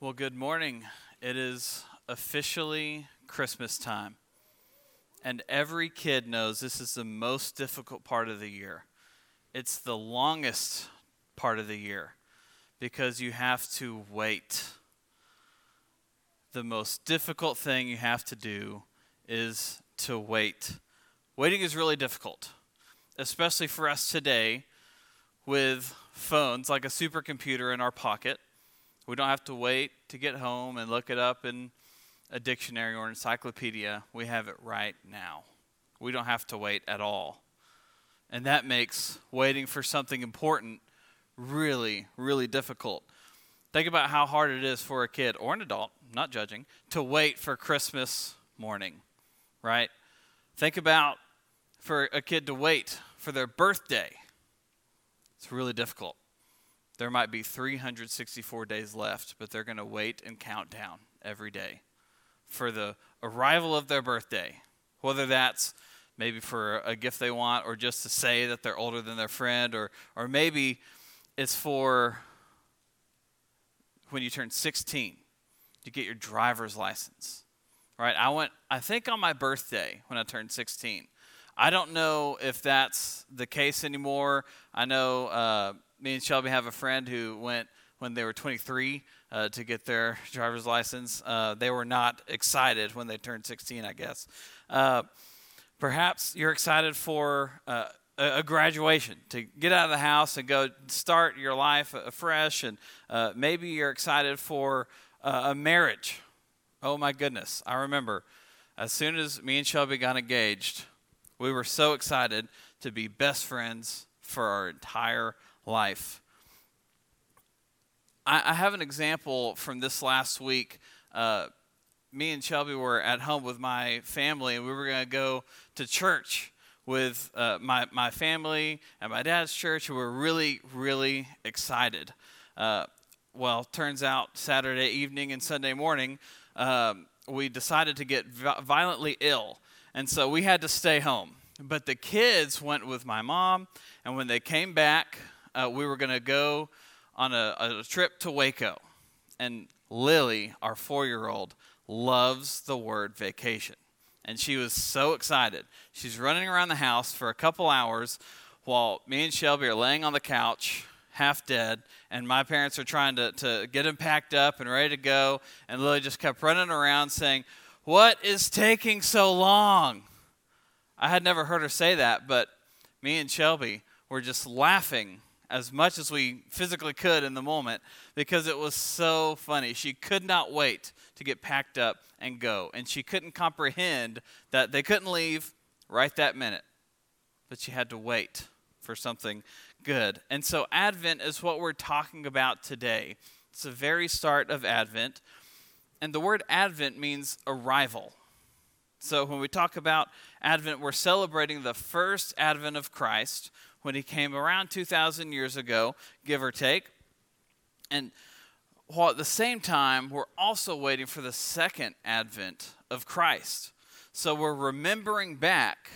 Well, good morning. It is officially Christmas time. And every kid knows this is the most difficult part of the year. It's the longest part of the year because you have to wait. The most difficult thing you have to do is to wait. Waiting is really difficult, especially for us today with phones like a supercomputer in our pocket. We don't have to wait to get home and look it up in a dictionary or encyclopedia. We have it right now. We don't have to wait at all. And that makes waiting for something important really, really difficult. Think about how hard it is for a kid or an adult, not judging, to wait for Christmas morning, right? Think about for a kid to wait for their birthday. It's really difficult. There might be 364 days left, but they're going to wait and count down every day for the arrival of their birthday, whether that's maybe for a gift they want or just to say that they're older than their friend, or maybe it's for when you turn 16, you get your driver's license, right? I think on my birthday when I turned 16. I don't know if that's the case anymore. I know me and Shelby have a friend who went when they were 23 to get their driver's license. They were not excited when they turned 16, I guess. Perhaps you're excited for a graduation, to get out of the house and go start your life afresh. And maybe you're excited for a marriage. Oh, my goodness. I remember as soon as me and Shelby got engaged, we were so excited to be best friends for our entire life. I have an example from this last week. Me and Shelby were at home with my family, and we were going to go to church with my family and my dad's church, and we're really, really excited. Turns out Saturday evening and Sunday morning, we decided to get violently ill. And so we had to stay home. But the kids went with my mom, and when they came back, we were going to go on a trip to Waco. And Lily, our 4-year-old, loves the word vacation. And she was so excited. She's running around the house for a couple hours while me and Shelby are laying on the couch, half dead, and my parents are trying to get him packed up and ready to go. And Lily just kept running around saying, "What is taking so long?" I had never heard her say that, but me and Shelby were just laughing as much as we physically could in the moment because it was so funny. She could not wait to get packed up and go, and she couldn't comprehend that they couldn't leave right that minute, but she had to wait for something good. And so Advent is what we're talking about today. It's the very start of Advent. And the word Advent means arrival. So when we talk about Advent, we're celebrating the first Advent of Christ when he came around 2,000 years ago, give or take. And while at the same time, we're also waiting for the second Advent of Christ. So we're remembering back,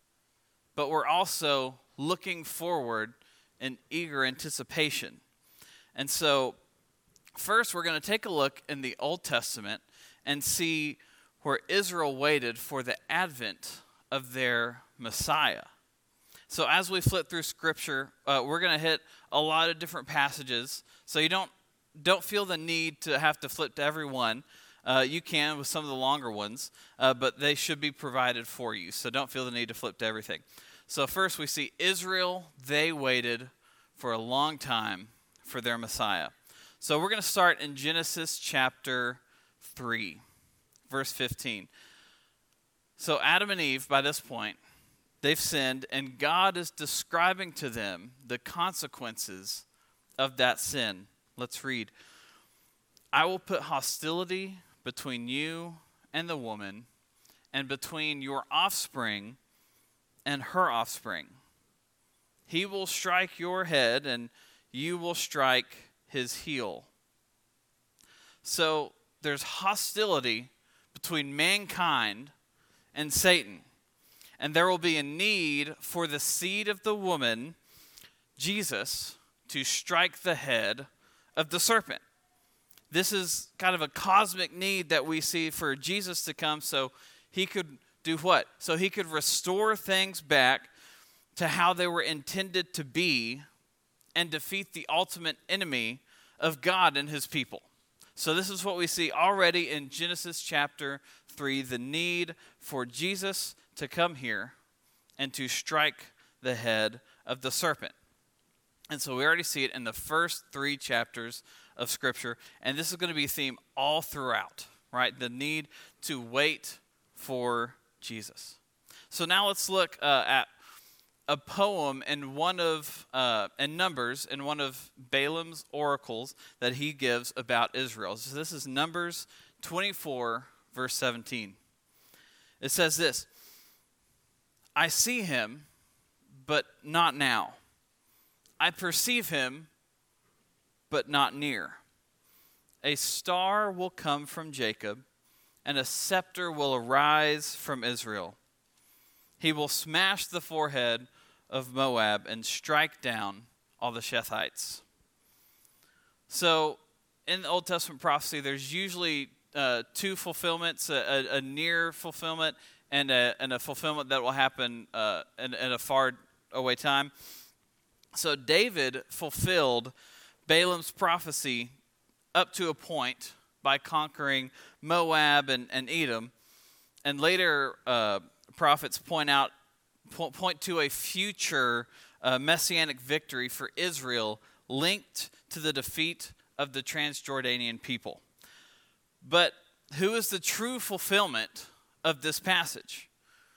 but we're also looking forward in eager anticipation. And so first, we're going to take a look in the Old Testament and see where Israel waited for the advent of their Messiah. So as we flip through Scripture, we're going to hit a lot of different passages. So you don't feel the need to have to flip to every one. You can with some of the longer ones, but they should be provided for you. So don't feel the need to flip to everything. So first we see Israel, they waited for a long time for their Messiah. So we're going to start in Genesis chapter 3, verse 15. So Adam and Eve, by this point, they've sinned, and God is describing to them the consequences of that sin. Let's read. "I will put hostility between you and the woman, and between your offspring and her offspring. He will strike your head, and you will strike his heel." So there's hostility between mankind and Satan. And there will be a need for the seed of the woman, Jesus, to strike the head of the serpent. This is kind of a cosmic need that we see for Jesus to come so he could do what? So he could restore things back to how they were intended to be and defeat the ultimate enemy of God and his people. So this is what we see already in Genesis chapter 3, the need for Jesus to come here and to strike the head of the serpent. And so we already see it in the first 3 chapters of Scripture, and this is going to be a theme all throughout, right? The need to wait for Jesus. So now let's look at a poem in in Numbers, in one of Balaam's oracles that he gives about Israel. So this is Numbers 24, verse 17. It says this: I see him, but not now. I perceive him, but not near. A star will come from Jacob, and a scepter will arise from Israel. He will smash the forehead of Moab and strike down all the Shethites. So, in the Old Testament prophecy, there's usually 2 fulfillments, a near fulfillment and a fulfillment that will happen in a far away time. So David fulfilled Balaam's prophecy up to a point by conquering Moab and Edom. And later prophets point to a future messianic victory for Israel linked to the defeat of the Transjordanian people. But who is the true fulfillment of this passage?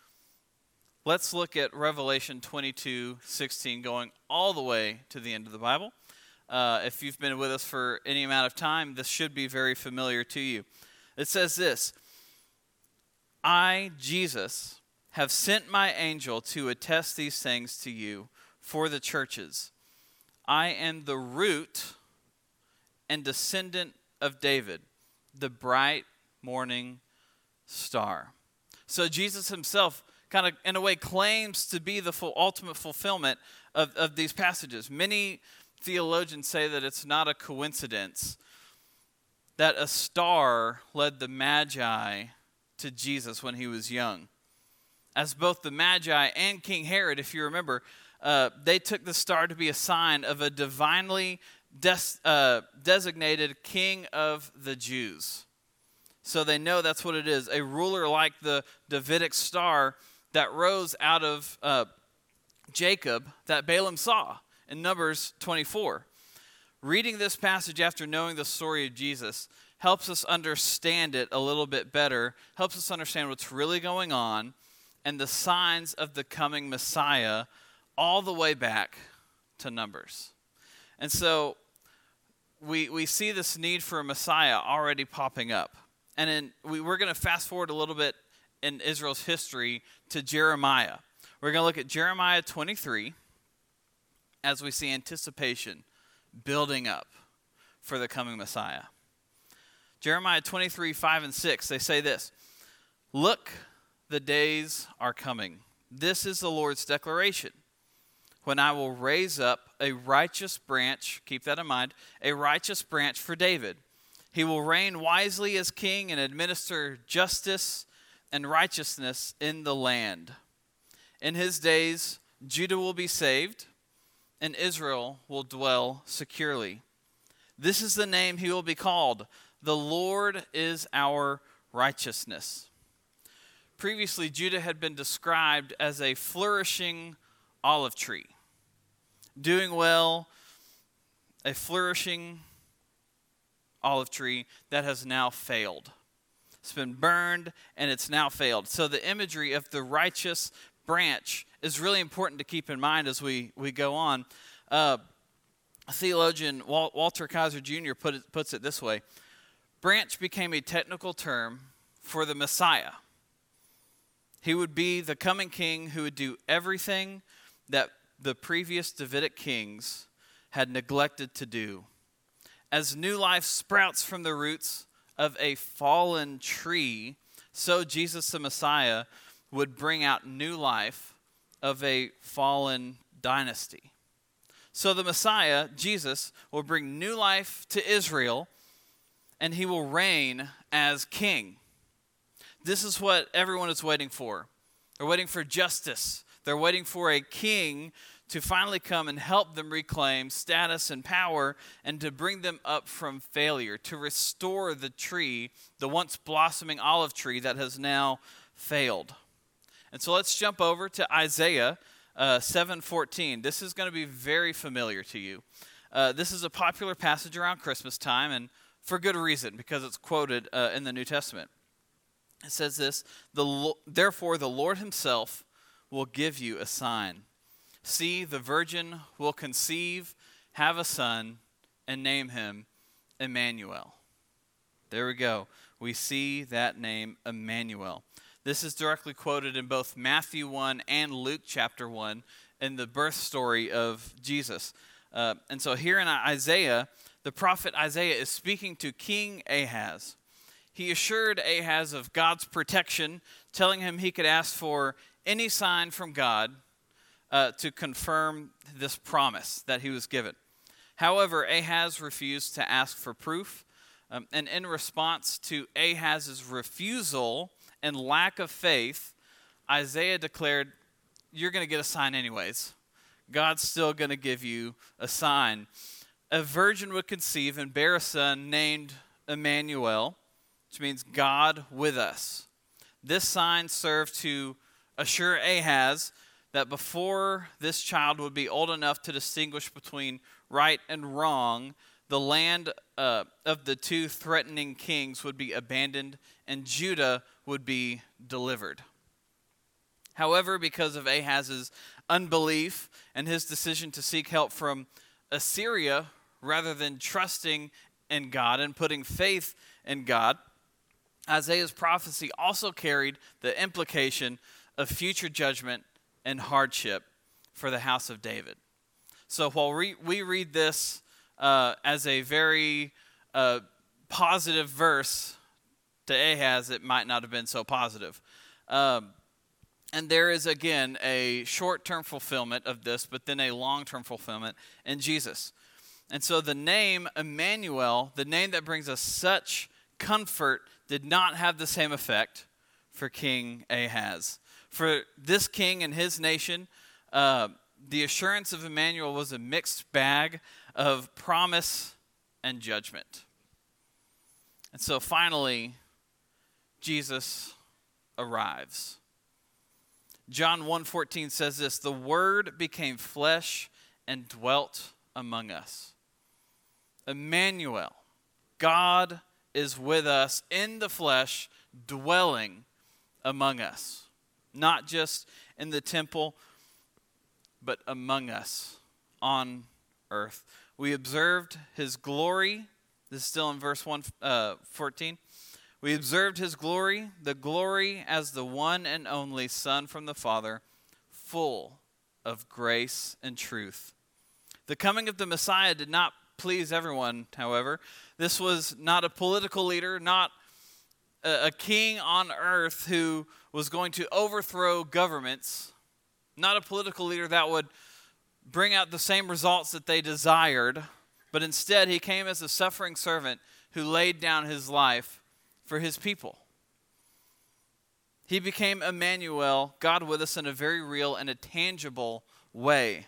Let's look at Revelation 22:16, going all the way to the end of the Bible. If you've been with us for any amount of time, this should be very familiar to you. It says this: I, Jesus, have sent my angel to attest these things to you for the churches. I am the root and descendant of David, the bright morning star. So Jesus himself kind of, in a way, claims to be the ultimate fulfillment of these passages. Many theologians say that it's not a coincidence that a star led the Magi to Jesus when he was young. As both the Magi and King Herod, if you remember, they took the star to be a sign of a divinely designated king of the Jews. So they know that's what it is, a ruler like the Davidic star that rose out of Jacob that Balaam saw in Numbers 24. Reading this passage after knowing the story of Jesus helps us understand it a little bit better, helps us understand what's really going on and the signs of the coming Messiah all the way back to Numbers. And so we see this need for a Messiah already popping up. And we're going to fast forward a little bit in Israel's history to Jeremiah. We're going to look at Jeremiah 23 as we see anticipation building up for the coming Messiah. Jeremiah 23, 5 and 6, they say this: Look, the days are coming. This is the Lord's declaration. When I will raise up a righteous branch, keep that in mind, a righteous branch for David. He will reign wisely as king and administer justice and righteousness in the land. In his days, Judah will be saved, and Israel will dwell securely. This is the name he will be called: The Lord is our righteousness. Previously, Judah had been described as a flourishing olive tree, doing well, a flourishing olive tree that has now failed. It's been burned and it's now failed. So the imagery of the righteous branch is really important to keep in mind as we go on. Theologian Walter Kaiser Jr. puts it this way: branch became a technical term for the Messiah. He would be the coming king who would do everything that the previous Davidic kings had neglected to do. As new life sprouts from the roots of a fallen tree, so Jesus the Messiah would bring out new life of a fallen dynasty. So the Messiah, Jesus, will bring new life to Israel and he will reign as king. This is what everyone is waiting for. They're waiting for justice. They're waiting for a king to finally come and help them reclaim status and power and to bring them up from failure, to restore the tree, the once blossoming olive tree that has now failed. And so let's jump over to Isaiah 7:14. This is going to be very familiar to you. This is a popular passage around Christmas time, and for good reason, because it's quoted in the New Testament. It says this, "Therefore the Lord himself will give you a sign. See, the virgin will conceive, have a son, and name him Emmanuel." There we go. We see that name, Emmanuel. This is directly quoted in both Matthew 1 and Luke chapter 1 in the birth story of Jesus. And so here in Isaiah, the prophet Isaiah is speaking to King Ahaz. He assured Ahaz of God's protection, telling him he could ask for any sign from God to confirm this promise that he was given. However, Ahaz refused to ask for proof, and in response to Ahaz's refusal and lack of faith, Isaiah declared, "You're going to get a sign anyways. God's still going to give you a sign. A virgin would conceive and bear a son named Emmanuel," which means God with us. This sign served to assure Ahaz that before this child would be old enough to distinguish between right and wrong, the land of the two threatening kings would be abandoned and Judah would be delivered. However, because of Ahaz's unbelief and his decision to seek help from Assyria rather than trusting in God and putting faith in God, Isaiah's prophecy also carried the implication of future judgment and hardship for the house of David. So while we read this as a very positive verse to Ahaz, it might not have been so positive. And there is, again, a short-term fulfillment of this, but then a long-term fulfillment in Jesus. And so the name Emmanuel, the name that brings us such comfort, did not have the same effect for King Ahaz. For this king and his nation, the assurance of Emmanuel was a mixed bag of promise and judgment. And so finally, Jesus arrives. John 1:14 says this, "The Word became flesh and dwelt among us." Emmanuel, God is with us in the flesh, dwelling among us. Not just in the temple, but among us on earth. We observed his glory. This is still in verse 14. We observed his glory, the glory as the one and only Son from the Father, full of grace and truth. The coming of the Messiah did not please everyone, however. This was not a political leader, not a king on earth who was going to overthrow governments, not a political leader that would bring out the same results that they desired, but instead he came as a suffering servant who laid down his life for his people. He became Emmanuel, God with us in a very real and a tangible way.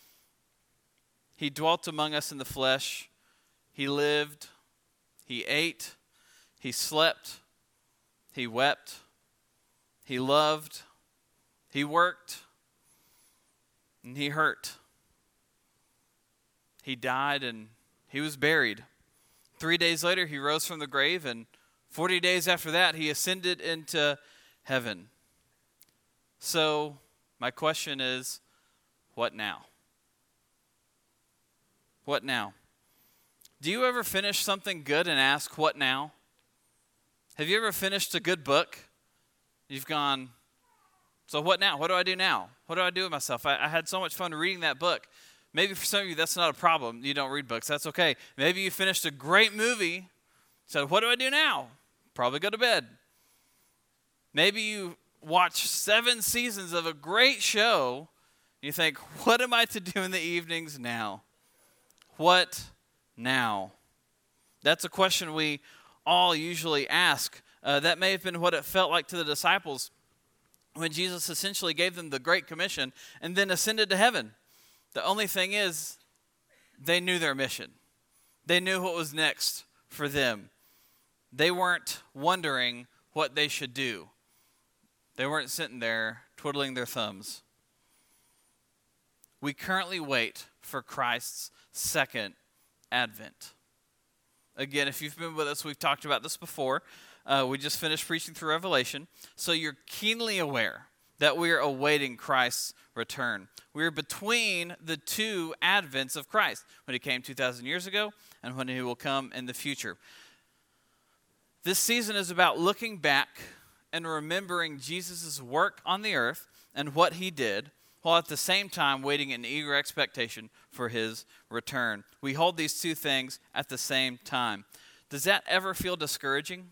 He dwelt among us in the flesh. He lived. He ate. He slept. He wept. He loved. He worked. And he hurt. He died and he was buried. 3 days later, he rose from the grave, and 40 days after that, he ascended into heaven. So, my question is, what now? What now? Do you ever finish something good and ask, what now? Have you ever finished a good book? You've gone, so what now? What do I do now? What do I do with myself? I had so much fun reading that book. Maybe for some of you, that's not a problem. You don't read books. That's okay. Maybe you finished a great movie. Said, what do I do now? Probably go to bed. Maybe you watch 7 seasons of a great show. You think, what am I to do in the evenings now? What now? That's a question we all usually ask. That may have been what it felt like to the disciples when Jesus essentially gave them the Great Commission and then ascended to heaven. The only thing is, they knew their mission. They knew what was next for them. They weren't wondering what they should do. They weren't sitting there twiddling their thumbs. We currently wait for Christ's second advent. Again, if you've been with us, we've talked about this before. We just finished preaching through Revelation. So you're keenly aware that we are awaiting Christ's return. We're between the two advents of Christ, when he came 2,000 years ago and when he will come in the future. This season is about looking back and remembering Jesus' work on the earth and what he did, while at the same time waiting in eager expectation for his return. We hold these two things at the same time. Does that ever feel discouraging?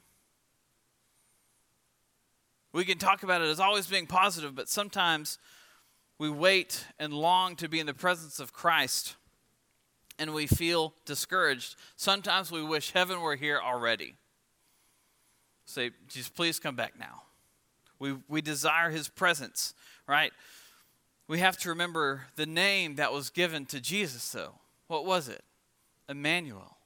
We can talk about it as always being positive, but sometimes we wait and long to be in the presence of Christ, and we feel discouraged. Sometimes we wish heaven were here already. Say, Jesus, please come back now. We desire his presence, right? We have to remember the name that was given to Jesus, though. What was it? Emmanuel.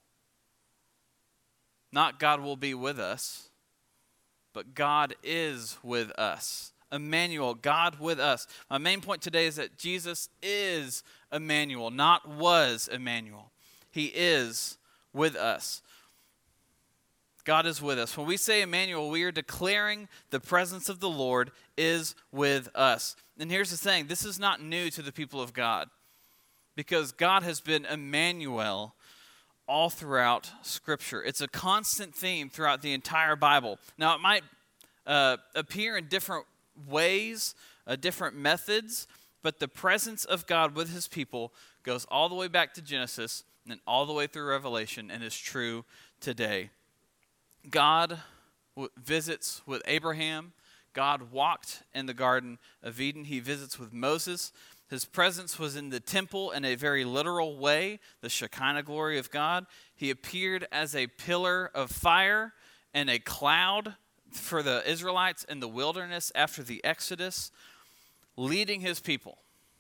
Not God will be with us, but God is with us. Emmanuel, God with us. My main point today is that Jesus is Emmanuel, not was Emmanuel. He is with us. God is with us. When we say Emmanuel, we are declaring the presence of the Lord is with us. And here's the thing, this is not new to the people of God, because God has been Emmanuel all throughout Scripture. It's a constant theme throughout the entire Bible. Now, it might appear in different ways, different methods, but the presence of God with his people goes all the way back to Genesis and then all the way through Revelation, and is true today. God visits with Abraham. God walked in the Garden of Eden. He visits with Moses. His presence was in the temple in a very literal way, the Shekinah glory of God. He appeared as a pillar of fire and a cloud for the Israelites in the wilderness after the Exodus, leading his people.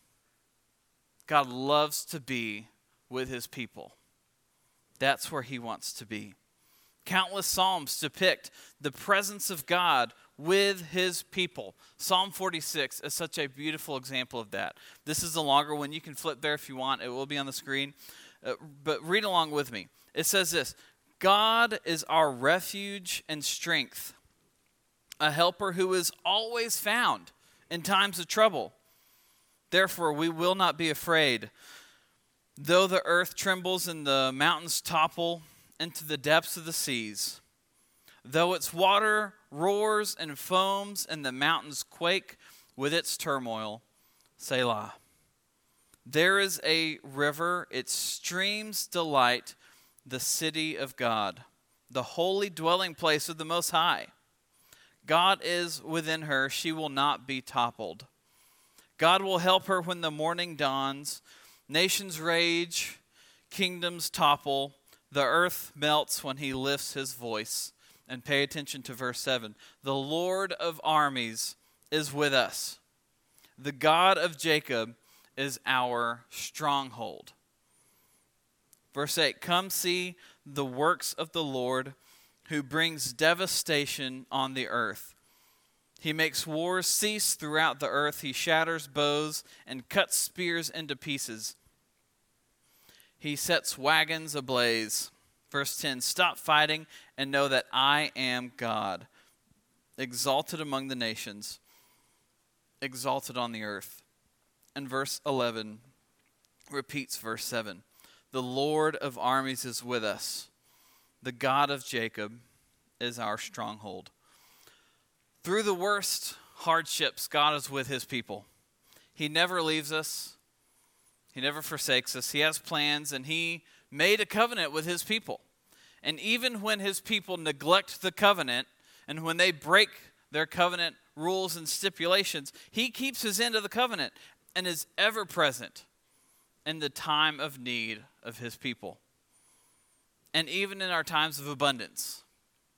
God loves to be with his people. That's where he wants to be. Countless psalms depict the presence of God with his people. Psalm 46 is such a beautiful example of that. This is a longer one. You can flip there if you want. It will be on the screen. But read along with me. It says this: God is our refuge and strength, a helper who is always found in times of trouble. Therefore, we will not be afraid. Though the earth trembles and the mountains topple into the depths of the seas, though its water roars and foams and the mountains quake with its turmoil, Selah. There is a river, its streams delight the city of God, the holy dwelling place of the Most High. God is within her, she will not be toppled. God will help her when the morning dawns. Nations rage, kingdoms topple. The earth melts when he lifts his voice. And pay attention to verse 7. The Lord of armies is with us. The God of Jacob is our stronghold. Verse 8. Come see the works of the Lord, who brings devastation on the earth. He makes wars cease throughout the earth. He shatters bows and cuts spears into pieces. He sets wagons ablaze. Verse 10, stop fighting and know that I am God, exalted among the nations, exalted on the earth. And verse 11 repeats verse 7. The Lord of armies is with us. The God of Jacob is our stronghold. Through the worst hardships, God is with his people. He never leaves us. He never forsakes us. He has plans, and he made a covenant with his people. And even when his people neglect the covenant, and when they break their covenant rules and stipulations, he keeps his end of the covenant and is ever present in the time of need of his people. And even in our times of abundance,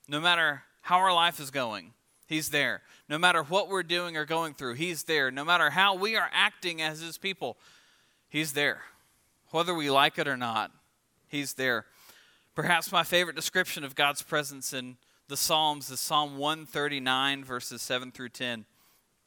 No matter how our life is going, he's there. No matter what we're doing or going through, he's there. No matter how we are acting as his people, he's there. Whether we like it or not, he's there. Perhaps my favorite description of God's presence in the Psalms is Psalm 139, verses 7 through 10. It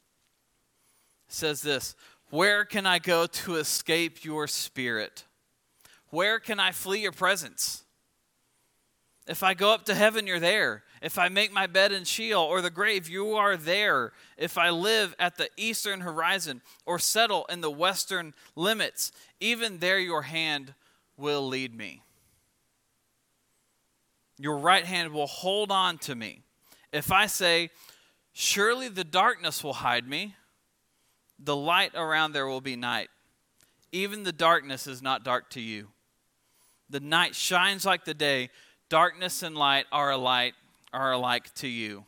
says this, "Where can I go to escape your spirit? Where can I flee your presence? If I go up to heaven, you're there. If I make my bed in Sheol or the grave, you are there. If I live at the eastern horizon or settle in the western limits, even there your hand will lead me. Your right hand will hold on to me. If I say, surely the darkness will hide me, the light around there will be night. Even the darkness is not dark to you. The night shines like the day. Darkness and light are alike to you.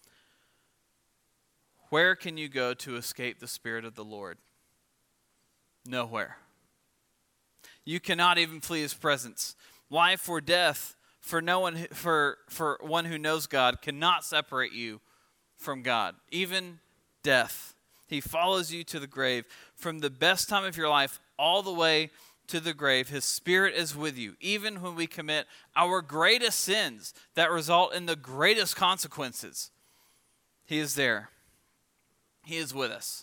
Where can you go to escape the Spirit of the Lord? Nowhere. You cannot even flee his presence. Life or death, for one who knows God, cannot separate you from God. Even death. He follows you to the grave. From the best time of your life all the way to the grave, his Spirit is with you. Even when we commit our greatest sins that result in the greatest consequences, he is there. He is with us.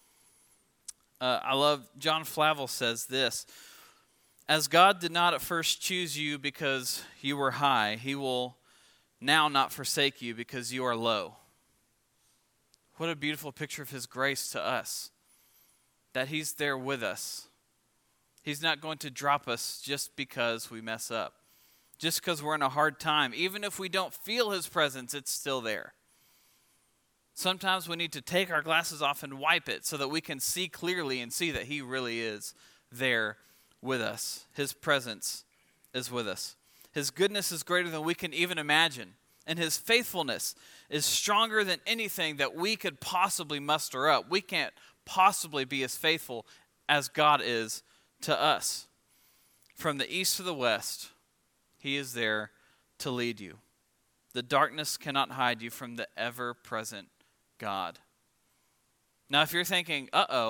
I love, John Flavel says this, as God did not at first choose you because you were high, he will now not forsake you because you are low. What a beautiful picture of his grace to us, that he's there with us. He's not going to drop us just because we mess up, just because we're in a hard time. Even if we don't feel his presence, it's still there. Sometimes we need to take our glasses off and wipe it so that we can see clearly and see that he really is there with us. His presence is with us. His goodness is greater than we can even imagine. And his faithfulness is stronger than anything that we could possibly muster up. We can't possibly be as faithful as God is to us. From the east to the west, he is there to lead you. The darkness cannot hide you from the ever-present God. Now, if you're thinking,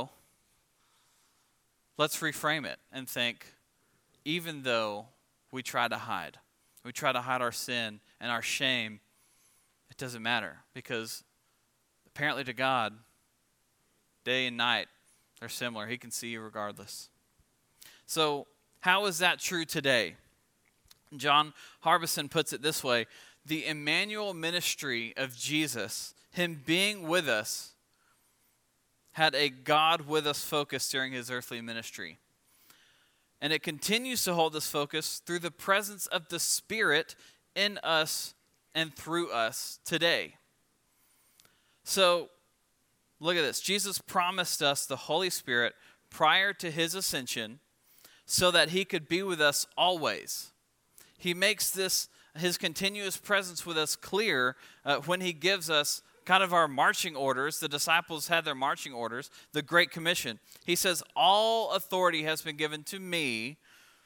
let's reframe it and think, even though we try to hide our sin and our shame, it doesn't matter, because apparently to God, day and night are similar. He can see you regardless. So, how is that true today? John Harbison puts it this way: the Emmanuel ministry of Jesus, him being with us, had a God with us focus during his earthly ministry. And it continues to hold this focus through the presence of the Spirit in us and through us today. So, look at this. Jesus promised us the Holy Spirit prior to his ascension so that he could be with us always. He makes this, his continuous presence with us clear when he gives us kind of our marching orders. The disciples had their marching orders, the Great Commission. He says, all authority has been given to me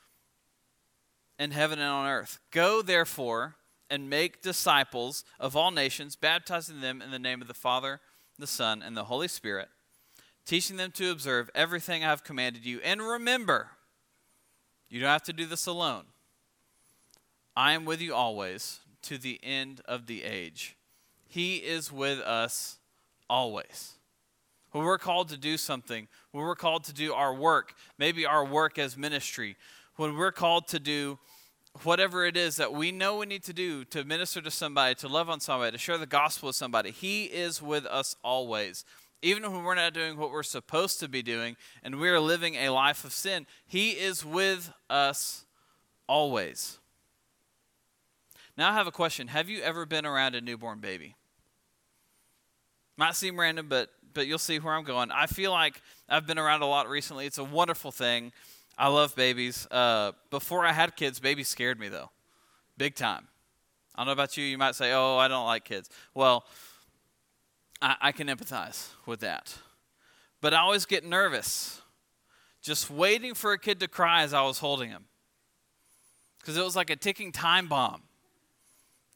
in heaven and on earth. Go, therefore, and make disciples of all nations, baptizing them in the name of the Father, the Son, and the Holy Spirit, teaching them to observe everything I have commanded you. And remember, you don't have to do this alone. I am with you always to the end of the age. He is with us always. When we're called to do something, when we're called to do our work, maybe our work as ministry, when we're called to do whatever it is that we know we need to do to minister to somebody, to love on somebody, to share the gospel with somebody, he is with us always. Even when we're not doing what we're supposed to be doing and we're living a life of sin, he is with us always. Now I have a question. Have you ever been around a newborn baby? Might seem random, but you'll see where I'm going. I feel like I've been around a lot recently. It's a wonderful thing. I love babies. Before I had kids, babies scared me, though. Big time. I don't know about you. You might say, oh, I don't like kids. Well, I can empathize with that. But I always get nervous just waiting for a kid to cry as I was holding him, because it was like a ticking time bomb.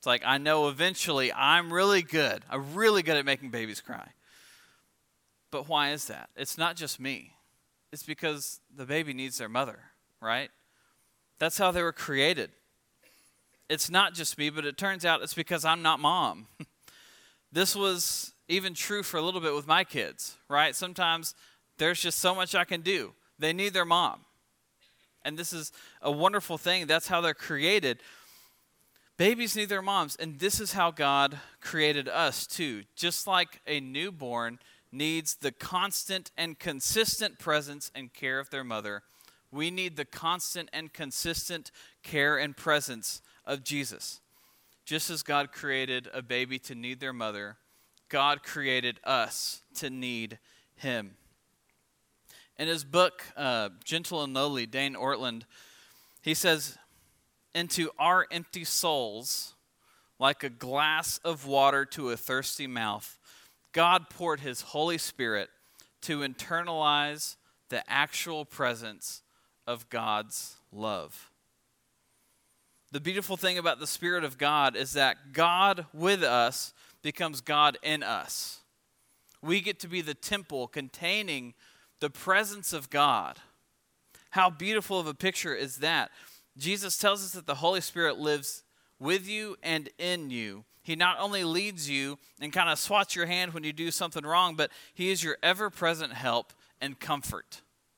It's like, I know eventually I'm really good. I'm really good at making babies cry. But why is that? It's not just me. It's because the baby needs their mother, right? That's how they were created. It's not just me, but it turns out it's because I'm not mom. This was even true for a little bit with my kids, right? Sometimes there's just so much I can do. They need their mom. And this is a wonderful thing. That's how they're created. Babies need their moms. And this is how God created us too. Just like a newborn needs the constant and consistent presence and care of their mother, we need the constant and consistent care and presence of Jesus. Just as God created a baby to need their mother, God created us to need him. In his book, Gentle and Lowly, Dane Ortland, he says, "Into our empty souls, like a glass of water to a thirsty mouth, God poured his Holy Spirit to internalize the actual presence of God's love." The beautiful thing about the Spirit of God is that God with us becomes God in us. We get to be the temple containing the presence of God. How beautiful of a picture is that? Jesus tells us that the Holy Spirit lives with you and in you. He not only leads you and kind of swats your hand when you do something wrong, but he is your ever-present help and comfort.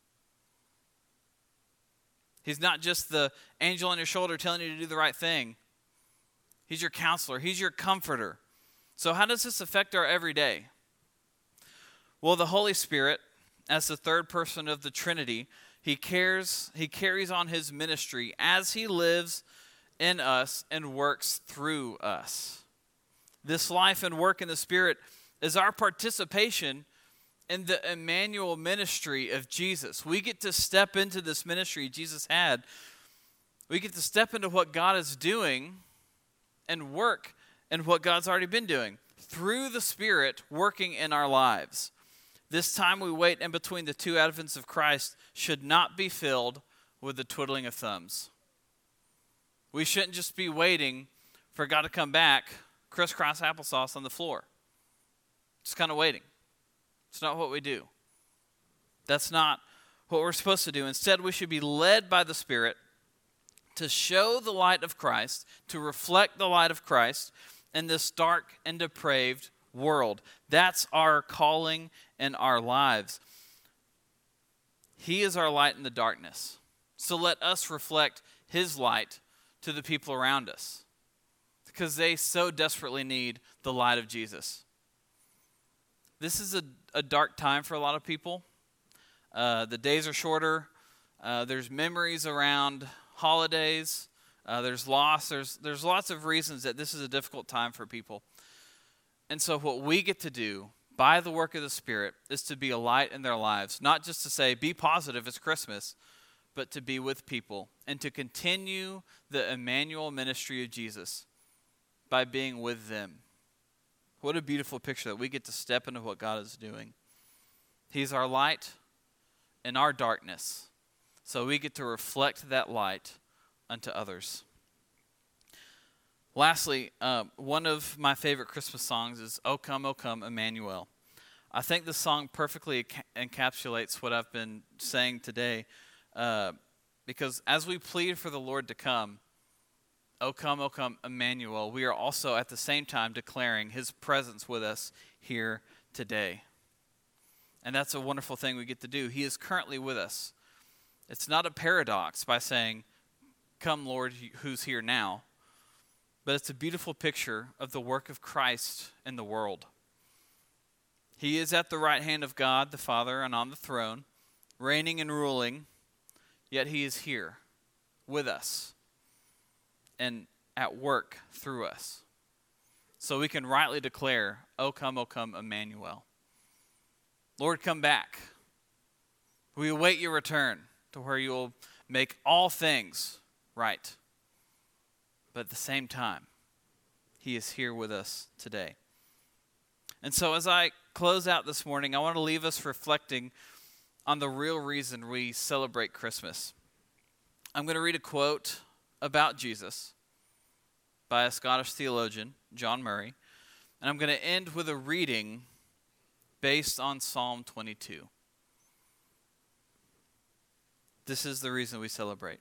He's not just the angel on your shoulder telling you to do the right thing. He's your counselor. He's your comforter. So how does this affect our everyday? Well, the Holy Spirit, as the third person of the Trinity, he carries on his ministry as he lives in us and works through us. This life and work in the Spirit is our participation in the Emmanuel ministry of Jesus. We get to step into this ministry Jesus had. We get to step into what God is doing and work in what God's already been doing through the Spirit working in our lives. This time we wait in between the two advents of Christ should not be filled with the twiddling of thumbs. We shouldn't just be waiting for God to come back, crisscross applesauce on the floor. Just kind of waiting. It's not what we do. That's not what we're supposed to do. Instead, we should be led by the Spirit to show the light of Christ, to reflect the light of Christ in this dark and depraved world. That's our calling in our lives. He is our light in the darkness. So let us reflect his light to the people around us, because they so desperately need the light of Jesus. This is a dark time for a lot of people. The days are shorter. There's memories around holidays. There's loss. There's lots of reasons that this is a difficult time for people. And so what we get to do by the work of the Spirit is to be a light in their lives. Not just to say, be positive, it's Christmas, but to be with people and to continue the Emmanuel ministry of Jesus by being with them. What a beautiful picture that we get to step into what God is doing. He's our light in our darkness, so we get to reflect that light unto others. Lastly, one of my favorite Christmas songs is O Come, Emmanuel. I think this song perfectly encapsulates what I've been saying today, because as we plead for the Lord to come, O come, Emmanuel, we are also at the same time declaring his presence with us here today. And that's a wonderful thing we get to do. He is currently with us. It's not a paradox by saying, come Lord, who's here now. But it's a beautiful picture of the work of Christ in the world. He is at the right hand of God, the Father, and on the throne, reigning and ruling, yet he is here with us and at work through us. So we can rightly declare, O come, Emmanuel. Lord, come back. We await your return to where you will make all things right. But at the same time, he is here with us today. And so as I close out this morning, I want to leave us reflecting on the real reason we celebrate Christmas. I'm going to read a quote about Jesus, by a Scottish theologian, John Murray. And I'm going to end with a reading based on Psalm 22. This is the reason we celebrate.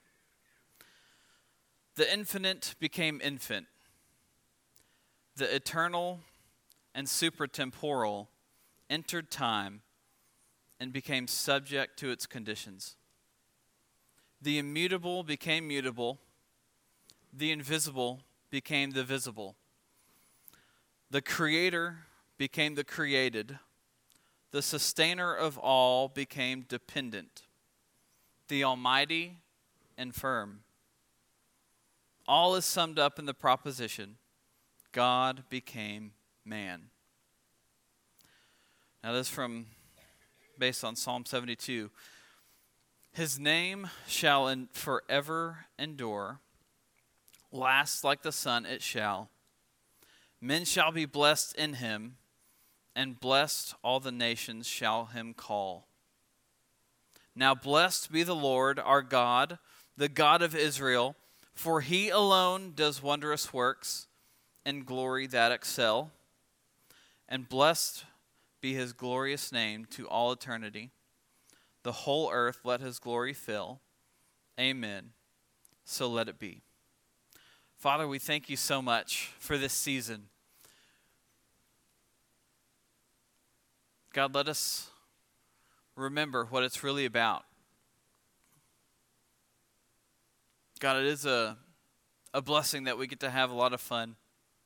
The infinite became infant. The eternal and supratemporal entered time and became subject to its conditions. The immutable became mutable. The invisible became the visible. The creator became the created. The sustainer of all became dependent. The almighty and firm. All is summed up in the proposition, God became man. Now this is based on Psalm 72. His name shall forever endure. Last like the sun it shall. Men shall be blessed in him, and blessed all the nations shall him call. Now blessed be the Lord our God, the God of Israel, for he alone does wondrous works and glory that excel. And blessed be his glorious name to all eternity. The whole earth let his glory fill. Amen. So let it be. Father, we thank you so much for this season. God, let us remember what it's really about. God, it is a blessing that we get to have a lot of fun.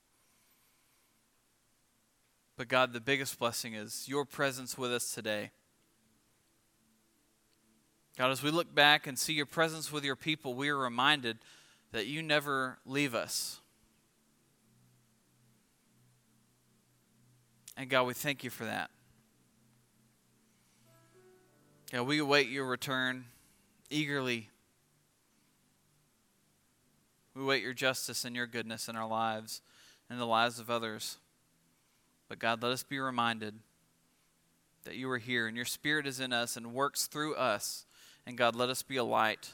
But God, the biggest blessing is your presence with us today. God, as we look back and see your presence with your people, we are reminded that you never leave us. And God, we thank you for that. God, we await your return eagerly. We await your justice and your goodness in our lives and the lives of others. But God, let us be reminded that you are here and your Spirit is in us and works through us. And God, let us be a light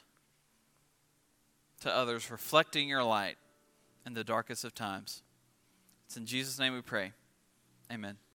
to others, reflecting your light in the darkest of times. It's in Jesus' name we pray. Amen.